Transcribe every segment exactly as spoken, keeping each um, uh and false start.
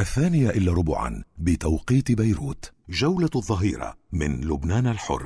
الثانية إلا ربعا بتوقيت بيروت. جولة الظهيرة من لبنان الحر.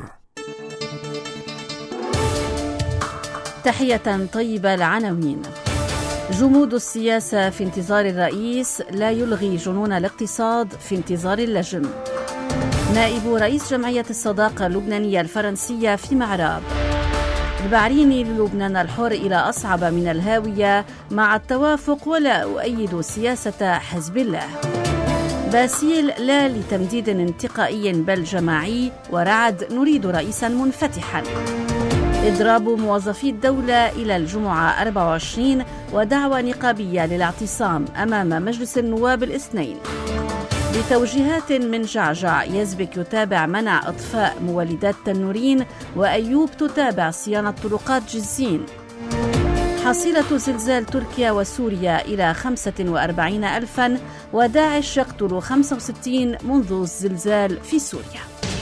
تحية طيبة. العناوين: جمود السياسة في انتظار الرئيس لا يلغي جنون الاقتصاد في انتظار اللجم. نائب رئيس جمعية الصداقة اللبنانية الفرنسية في معراب. البعريني للبنان الحر إلى أصعب من الهاوية مع التوافق ولا أؤيد سياسة حزب الله. باسيل لا لتمديد انتقائي بل جماعي، ورعد نريد رئيسا منفتحا. إضراب موظفي الدولة إلى الجمعة أربعة وعشرين ودعوة نقابية للاعتصام أمام مجلس النواب الاثنين. بتوجيهات من جعجع، يزبك يتابع منع إطفاء مولدات تنورين، وأيوب تتابع صيانة طرقات جزين. حصيلة زلزال تركيا وسوريا إلى خمسة وأربعين ألفا، وداعش يقتل خمسة وستين منذ الزلزال في سوريا.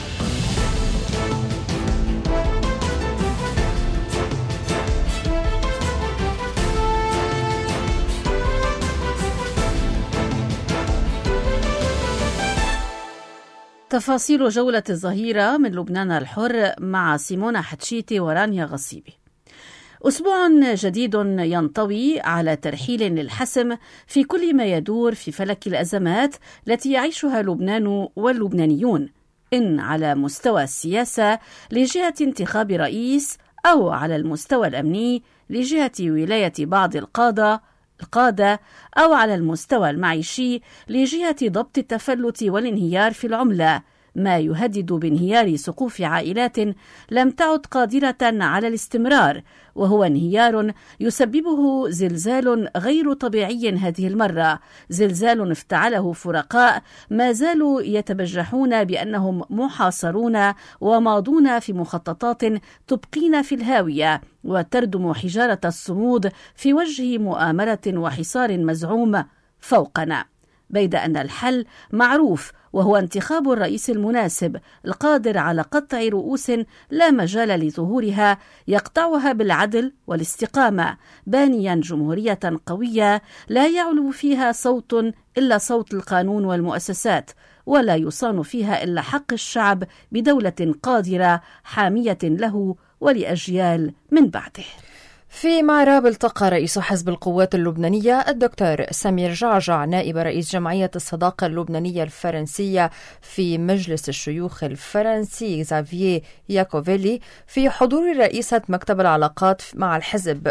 تفاصيل جولة الظهيرة من لبنان الحر مع سيمونة حتشيتي ورانيا غصيبي. أسبوع جديد ينطوي على ترحيل للحسم في كل ما يدور في فلك الأزمات التي يعيشها لبنان واللبنانيون، إن على مستوى السياسة لجهة انتخاب رئيس، أو على المستوى الأمني لجهة ولاية بعض القادة القادة أو على المستوى المعيشي لجهة ضبط التفلت والانهيار في العملة، ما يهدد بانهيار سقوف عائلات لم تعد قادرة على الاستمرار، وهو انهيار يسببه زلزال غير طبيعي هذه المرة، زلزال افتعله فرقاء ما زالوا يتبجحون بأنهم محاصرون وماضون في مخططات تبقين في الهاوية وتردم حجارة الصمود في وجه مؤامرة وحصار مزعوم فوقنا، بيد أن الحل معروف، وهو انتخاب الرئيس المناسب القادر على قطع رؤوس لا مجال لظهورها، يقطعها بالعدل والاستقامة، بانيا جمهورية قوية لا يعلو فيها صوت إلا صوت القانون والمؤسسات، ولا يصان فيها إلا حق الشعب بدولة قادرة حامية له ولأجيال من بعده. في معراب التقى رئيس حزب القوات اللبنانية الدكتور سمير جعجع نائب رئيس جمعية الصداقة اللبنانية الفرنسية في مجلس الشيوخ الفرنسي زافييه ياكوفيلي في حضور رئيسة مكتب العلاقات مع الحزب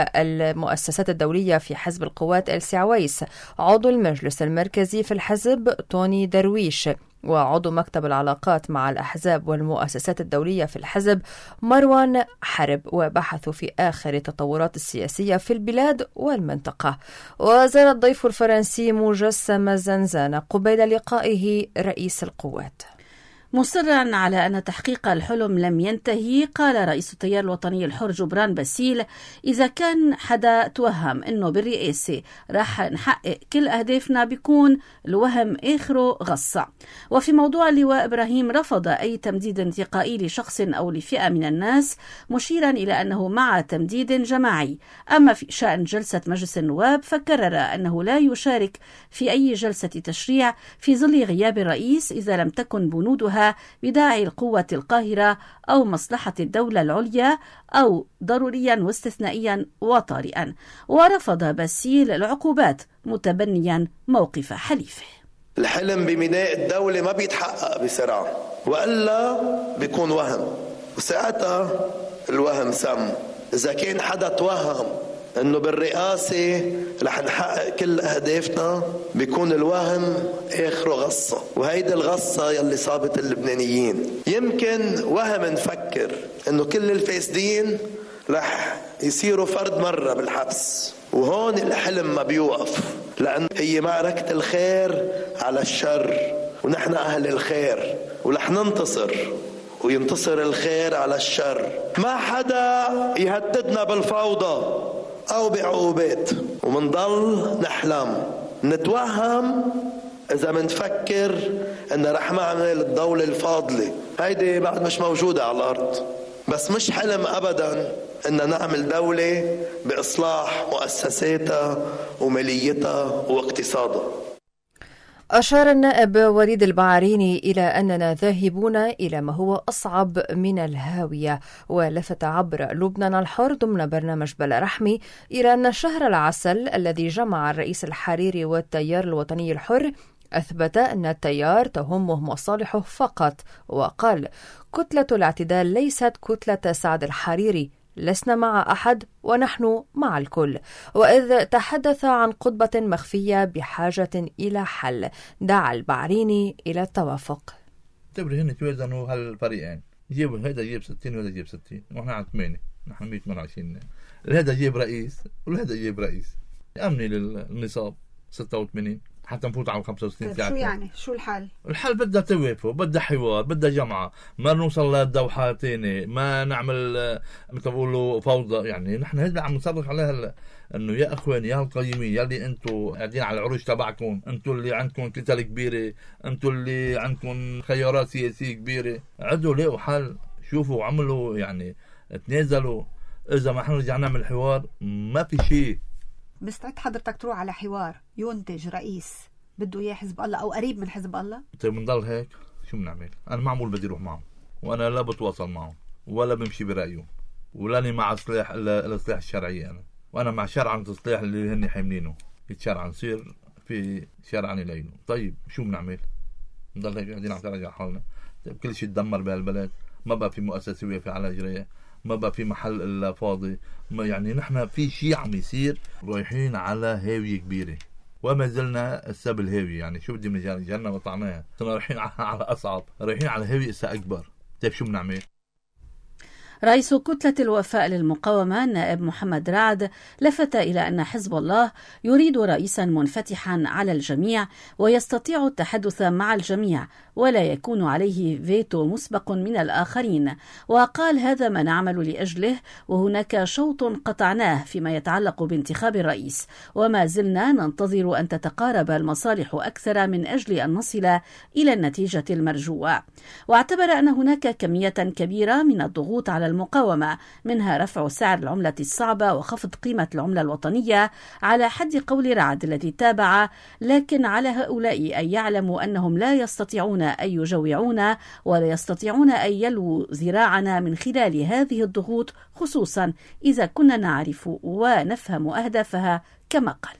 والمؤسسات الدولية في حزب القوات إلسي عويس، عضو المجلس المركزي في الحزب توني درويش، وعضو مكتب العلاقات مع الأحزاب والمؤسسات الدولية في الحزب مروان حرب، وبحثوا في آخر التطورات السياسية في البلاد والمنطقة. وزار الضيف الفرنسي مجسم زنزانة قبيل لقائه رئيس القوات. مصرا على أن تحقيق الحلم لم ينتهي، قال رئيس التيار الوطني الحر جبران باسيل: إذا كان حدا توهم أنه بالرئاسة راح نحقق كل أهدافنا بيكون الوهم آخره غصة. وفي موضوع اللواء إبراهيم رفض أي تمديد انتقائي لشخص أو لفئة من الناس، مشيرا إلى أنه مع تمديد جماعي. أما في شأن جلسة مجلس النواب فكرر أنه لا يشارك في أي جلسة تشريع في ظل غياب الرئيس إذا لم تكن بنودها بداعي القوة القاهرة أو مصلحة الدولة العليا أو ضروريا واستثنائيا وطارئا. ورفض باسيل العقوبات متبنيا موقف حليفه. الحلم ببناء الدولة ما بيتحقق بسرعة، وإلا بيكون وهم، وساعتها الوهم سم. إذا كان حدا توهم انه بالرئاسة رح نحقق كل اهدافنا بيكون الوهم اخره غصة، وهيدي الغصة يلي صابت اللبنانيين. يمكن وهم نفكر انه كل الفاسدين رح يصيروا فرد مرة بالحبس، وهون الحلم ما بيوقف، لأن هي معركة الخير على الشر، ونحن أهل الخير ورح ننتصر، وينتصر الخير على الشر. ما حدا يهددنا بالفوضى أو بعقوبات، ومنضل نحلم نتوهم إذا منفكر إن رح نعمل الدولة الفاضلة. هيدي بعد مش موجودة على الأرض، بس مش حلم أبدا إن نعمل دولة بإصلاح مؤسساتها وماليتها واقتصادها. أشار النائب وليد البعريني إلى أننا ذاهبون إلى ما هو أصعب من الهاوية، ولفت عبر لبنان الحر ضمن برنامج بلا رحمي إلى أن شهر العسل الذي جمع الرئيس الحريري والتيار الوطني الحر أثبت أن التيار تهمه مصالحه فقط، وقال: كتلة الاعتدال ليست كتلة سعد الحريري، لسنا مع أحد ونحن مع الكل. وإذ تحدث عن قطبة مخفية بحاجة إلى حل، دعا البعريني إلى التوافق. تبري هن توازنوا هالفريقين، يجيب هذا يجيب ستين وهذا يجيب ستين، ونحن على ثمانية، نحن مية وثمانية وعشرين، هذا يجيب رئيس وهذا يجيب رئيس. أمني للنصاب ستة وثمانين حتى نفوت على خمسة وستين ساعة. شو يعني؟ شو الحل؟ الحل بدها توافق، بدها حوار، بدها جمعة، ما نوصل للدوحة تاني، ما نعمل مثل بقولوا فوضى. يعني نحن هذا عم نصرخ عليها انه يا اخواني يا القيمين يلي انتم قاعدين على العروش تبعكم، انتم اللي عندكم كتل كبيرة، انتم اللي عندكم خيارات سياسية كبيرة، عدوا لقوا حل، شوفوا عملوا يعني تنازلوا. اذا ما احنا رجعنا نعمل حوار ما في شيء. مستعد حضرتك تروح على حوار ينتج رئيس بده اياه حزب الله او قريب من حزب الله؟ طيب بنضل هيك شو بنعمل؟ انا معمول بدي اروح معهم، وانا لا بتواصل معهم ولا بمشي برايهم، ولاني مع سلاح السلاح الشرعي. انا وانا مع شرعا السلاح اللي هن حاملينه، يتشرعا نصير في شرعا ليله. طيب شو بنعمل؟ بنضل هيك قاعدين عم نراجع حالنا. طيب كل شيء تدمر بهالبلد، ما بقى في مؤسسه واقفه على اجريها، ما بقى في محل الا فاضي. ما يعني نحن في شيء عم يصير، رايحين على هاويه كبيره وما زلنا السبل هاويه. يعني شو بدي من جنة وطعناها، صرنا رايحين على اصعب، رايحين على هاويه اسا اكبر. طيب شو بنعمل؟ رئيس كتلة الوفاء للمقاومة النائب محمد رعد لفت إلى أن حزب الله يريد رئيسا منفتحا على الجميع ويستطيع التحدث مع الجميع ولا يكون عليه فيتو مسبق من الآخرين، وقال: هذا ما نعمل لأجله، وهناك شوط قطعناه فيما يتعلق بانتخاب الرئيس، وما زلنا ننتظر أن تتقارب المصالح أكثر من أجل أن نصل إلى النتيجة المرجوة. واعتبر أن هناك كمية كبيرة من الضغوط على المقاومة، منها رفع سعر العملة الصعبة وخفض قيمة العملة الوطنية على حد قول رعد الذي تابع، لكن على هؤلاء أن يعلموا أنهم لا يستطيعون أن يجوعونا ولا يستطيعون أن يلووا ذراعنا من خلال هذه الضغوط، خصوصا إذا كنا نعرف ونفهم أهدافها كما قال.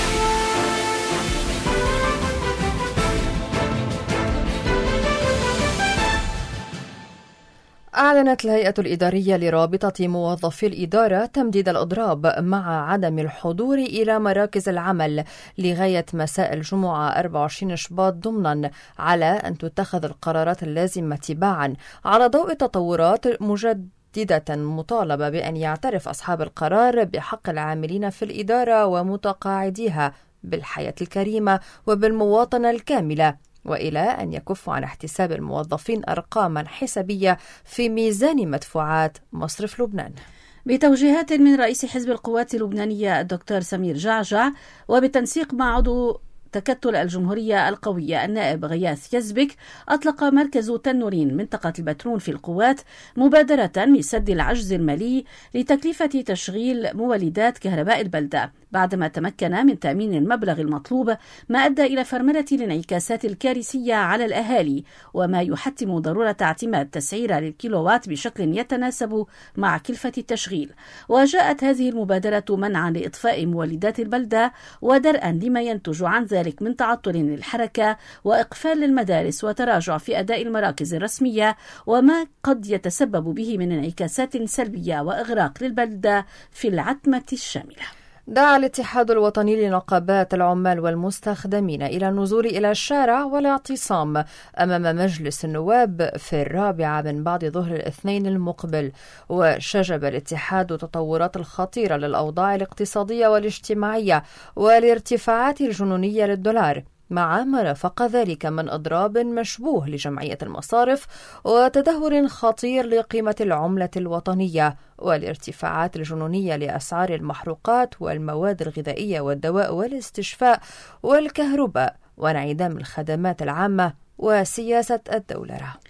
أعلنت الهيئة الإدارية لرابطة موظفي الإدارة تمديد الإضراب مع عدم الحضور إلى مراكز العمل لغاية مساء الجمعة أربعة وعشرين شباط، ضمنا على أن تتخذ القرارات اللازمة تباعا على ضوء تطورات مجددة مطالبة بأن يعترف أصحاب القرار بحق العاملين في الإدارة ومتقاعديها بالحياة الكريمة وبالمواطنة الكاملة، وإلى أن يكفوا عن احتساب الموظفين أرقاما حسابية في ميزان مدفوعات مصرف لبنان. بتوجيهات من رئيس حزب القوات اللبنانية الدكتور سمير جعجع وبالتنسيق مع عضو تكتل الجمهورية القوية النائب غياث يزبك، أطلق مركز تنورين منطقة البترون في القوات مبادرة لسد العجز المالي لتكلفة تشغيل مولدات كهرباء البلدة، بعدما تمكن من تأمين المبلغ المطلوب، ما أدى إلى فرملة الانعكاسات الكارثية على الأهالي، وما يحتم ضرورة اعتماد تسعير للكيلووات بشكل يتناسب مع كلفة التشغيل. وجاءت هذه المبادرة منعا لإطفاء مولدات البلدة ودرءا لما ينتج عن ذلك من تعطل للحركة وإقفال للمدارس وتراجع في أداء المراكز الرسمية، وما قد يتسبب به من انعكاسات سلبية وإغراق للبلدة في العتمة الشاملة. دعا الاتحاد الوطني لنقابات العمال والمستخدمين إلى النزول إلى الشارع والاعتصام أمام مجلس النواب في الرابعة من بعد ظهر الاثنين المقبل. وشجب الاتحاد التطورات الخطيرة للأوضاع الاقتصادية والاجتماعية والارتفاعات الجنونية للدولار، مع ما رافق ذلك من إضراب مشبوه لجمعية المصارف وتدهور خطير لقيمة العملة الوطنية والارتفاعات الجنونية لأسعار المحروقات والمواد الغذائية والدواء والاستشفاء والكهرباء وانعدام الخدمات العامة وسياسة الدولة.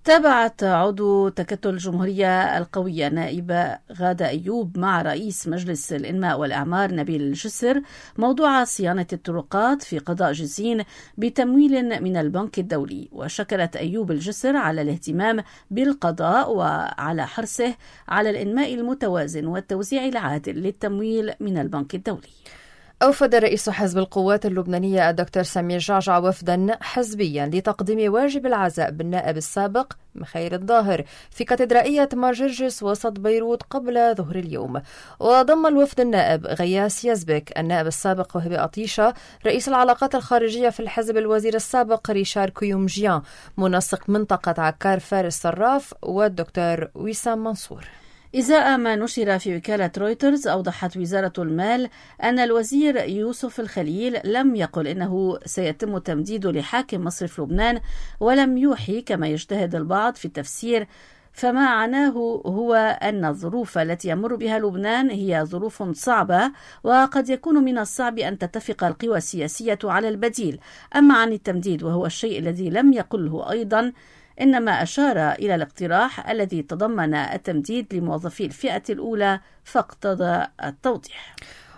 تابعت عضو تكتل الجمهورية القوية نائبة غادة أيوب مع رئيس مجلس الإنماء والإعمار نبيل الجسر موضوع صيانة الطرقات في قضاء جزين بتمويل من البنك الدولي، وشكرت أيوب الجسر على الاهتمام بالقضاء وعلى حرصه على الإنماء المتوازن والتوزيع العادل للتمويل من البنك الدولي. أوفد رئيس حزب القوات اللبنانية الدكتور سمير جعجع وفدا حزبيا لتقديم واجب العزاء بالنائب السابق مخيل الظاهر في كاتدرائية مار جرجس وسط بيروت قبل ظهر اليوم. وضم الوفد النائب غياس يزبك، النائب السابق وهبي أطيشة، رئيس العلاقات الخارجية في الحزب الوزير السابق ريشار كيومجيان، منسق منطقة عكار فارس صراف، والدكتور وسام منصور. إزاء ما نشر في وكالة رويترز، أوضحت وزارة المال أن الوزير يوسف الخليل لم يقل إنه سيتم تمديد لحاكم مصرف لبنان، ولم يوحي كما يجتهد البعض في التفسير، فما عناه هو أن الظروف التي يمر بها لبنان هي ظروف صعبة، وقد يكون من الصعب أن تتفق القوى السياسية على البديل. أما عن التمديد وهو الشيء الذي لم يقله أيضا، إنما أشار إلى الاقتراح الذي تضمن التمديد لموظفي الفئة الأولى فاقتضى التوضيح.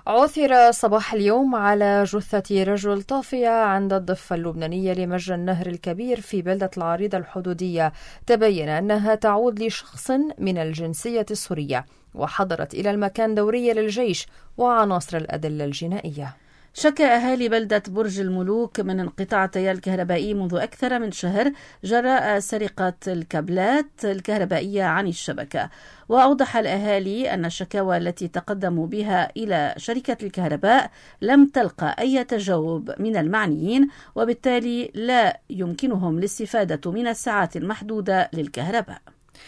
عثر صباح اليوم على جثة رجل طافية عند الضفة اللبنانية لمجرى النهر الكبير في بلدة العريضة الحدودية. تبين أنها تعود لشخص من الجنسية السورية، وحضرت إلى المكان دورية للجيش وعناصر الأدلة الجنائية. شكى أهالي بلدة برج الملوك من انقطاع التيار الكهربائي منذ أكثر من شهر جراء سرقة الكابلات الكهربائية عن الشبكة. وأوضح الأهالي أن الشكاوى التي تقدموا بها إلى شركة الكهرباء لم تلقى أي تجاوب من المعنيين، وبالتالي لا يمكنهم الاستفادة من الساعات المحدودة للكهرباء.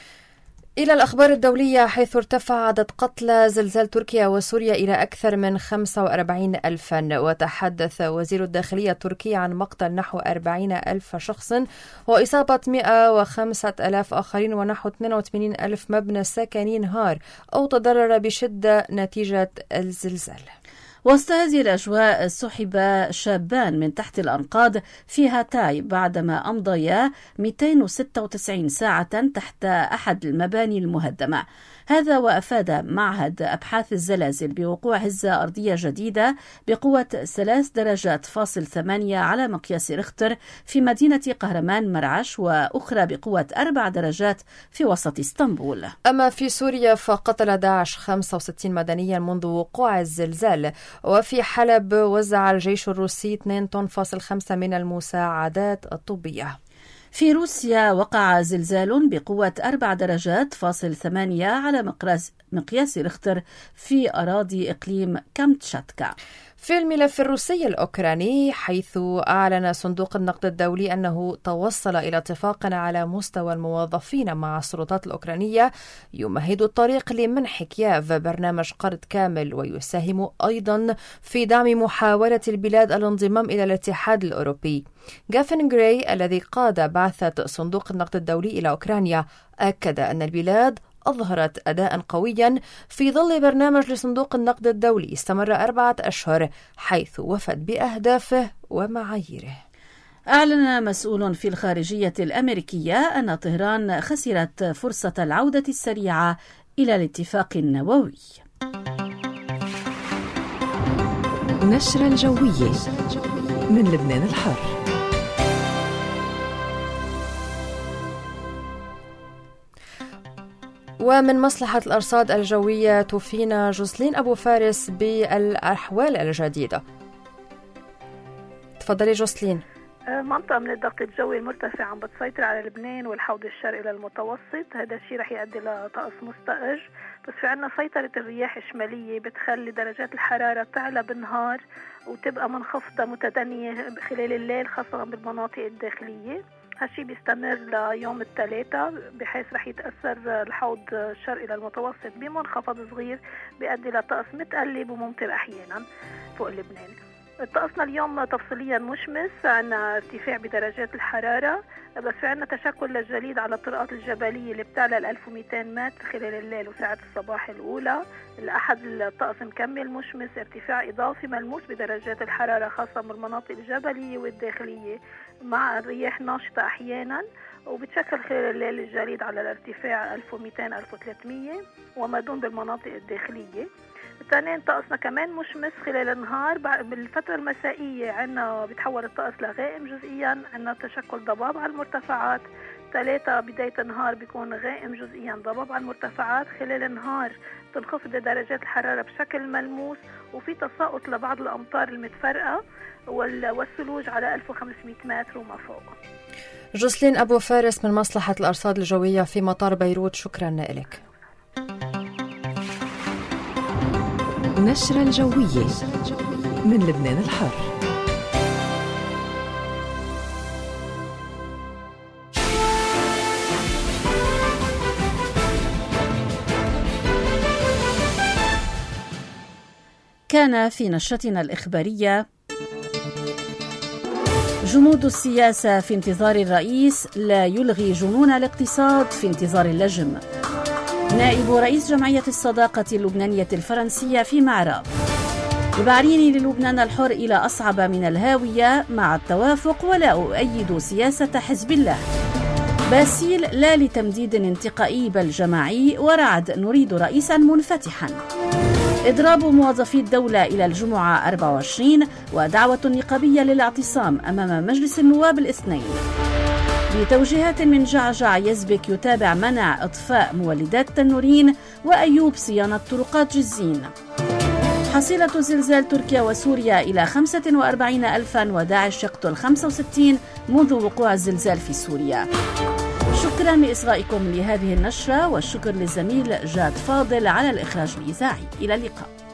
إلى الأخبار الدولية، حيث ارتفع عدد قتلى زلزال تركيا وسوريا إلى أكثر من خمسة وأربعين ألفا، وتحدث وزير الداخلية التركي عن مقتل نحو أربعين ألف شخص وإصابة مئة وخمسة آلاف آخرين، ونحو اثنين وثمانين ألف مبنى سكني انهار أو تضرر بشدة نتيجة الزلزال. وسط هذه الأجواء سحب شابان من تحت الأنقاض في هاتاي بعدما أمضيا مئتين وستة وتسعين ساعة تحت أحد المباني المهدمة. هذا وأفاد معهد أبحاث الزلازل بوقوع هزة أرضية جديدة بقوة ثلاث درجات فاصل ثمانية على مقياس ريختر في مدينة قهرمان مرعش، وأخرى بقوة أربع درجات في وسط اسطنبول. أما في سوريا فقتل داعش خمسة وستين مدنيا منذ وقوع الزلزال. وفي حلب وزع الجيش الروسي اثنين فاصلة خمسة طن من المساعدات الطبية. في روسيا وقع زلزال بقوة أربع درجات فاصل ثمانية على مقياس مقياس ريختر في أراضي إقليم كامتشاتكا. في الملف الروسي الأوكراني، حيث أعلن صندوق النقد الدولي أنه توصل إلى اتفاق على مستوى الموظفين مع السلطات الأوكرانية يمهد الطريق لمنح كييف برنامج قرض كامل، ويساهم أيضا في دعم محاولة البلاد الانضمام إلى الاتحاد الأوروبي. غافن غراي الذي قاد بعثة صندوق النقد الدولي إلى أوكرانيا أكد أن البلاد أظهرت أداء قويا في ظل برنامج لصندوق النقد الدولي استمر أربعة أشهر، حيث وفد بأهدافه ومعاييره. أعلن مسؤول في الخارجية الأمريكية أن طهران خسرت فرصة العودة السريعة إلى الاتفاق النووي. نشرة الجوية من لبنان الحر. ومن مصلحة الأرصاد الجوية توفينا جوسلين أبو فارس بالأحوال الجديدة. تفضلي جوسلين. منطقة من الضغط الجوي المرتفع عم بتسيطر على لبنان والحوض الشرقي للمتوسط. هذا الشيء رح يؤدي لطقس مستقر، بس في عنا سيطرة الرياح الشمالية بتخلي درجات الحرارة تعلى بالنهار وتبقى منخفضة متدنية خلال الليل، خاصة بالمناطق الداخلية. هالشي بيستمر ليوم الثلاثاء، بحيث رح يتأثر الحوض الشرقي للمتوسط بمنخفض صغير بيؤدي لطقس متقلب وممطر أحيانا فوق لبنان. طقسنا اليوم تفصيليا مشمس، عنا ارتفاع بدرجات الحرارة، بس في عنا تشكل للجليد على الطرقات الجبلية اللي بتعلى ال ألف ومئتين متر خلال الليل وساعات الصباح الأولى. الأحد الطقس مكمل مشمس، ارتفاع إضافي ملموس بدرجات الحرارة خاصة بالمناطق الجبلية والداخلية، مع الرياح ناشطة أحيانا. وبتشكل خلال الليل الجليد على الارتفاع ألف ومئتين ألف وثلاثمية وما دون بالمناطق الداخلية. ثانيا طقسنا كمان مشمس خلال النهار. بالفترة المسائية عنا بيتحول الطقس لغائم جزئيا، عنا تشكل ضباب على المرتفعات. ثلاثة بداية النهار بيكون غائم جزئيا ضباب على المرتفعات. خلال النهار تنخفض درجات الحرارة بشكل ملموس، وفي تساقط لبعض الأمطار المتفرقة والثلوج على ألف وخمسمئة متر وما فوق. جوسلين أبو فارس من مصلحة الأرصاد الجوية في مطار بيروت، شكرا لك. نشرة الجوية من لبنان الحر. كان في نشرتنا الإخبارية: جمود السياسة في انتظار الرئيس لا يلغي جنون الاقتصاد في انتظار اللجم. نائب رئيس جمعية الصداقة اللبنانية الفرنسية في معراب. يبعريني للبنان الحر إلى أصعب من الهاوية مع التوافق ولا أؤيد سياسة حزب الله. باسيل لا لتمديد انتقائي بل جماعي، ورعد نريد رئيسا منفتحا. إضراب موظفي الدولة إلى الجمعة أربعة وعشرين ودعوة نقابية للاعتصام أمام مجلس النواب الاثنين. بتوجيهات من جعجع يزبك يتابع منع إطفاء مولدات تنورين، وأيوب صيانة طرقات جزين. حصيلة زلزال تركيا وسوريا إلى خمسة وأربعين ألفا، وداعش يقتل خمسة وستين منذ وقوع الزلزال في سوريا. شكرا لإصغائكم لهذه النشرة، والشكر للزميل جاد فاضل على الإخراج الإذاعي. إلى اللقاء.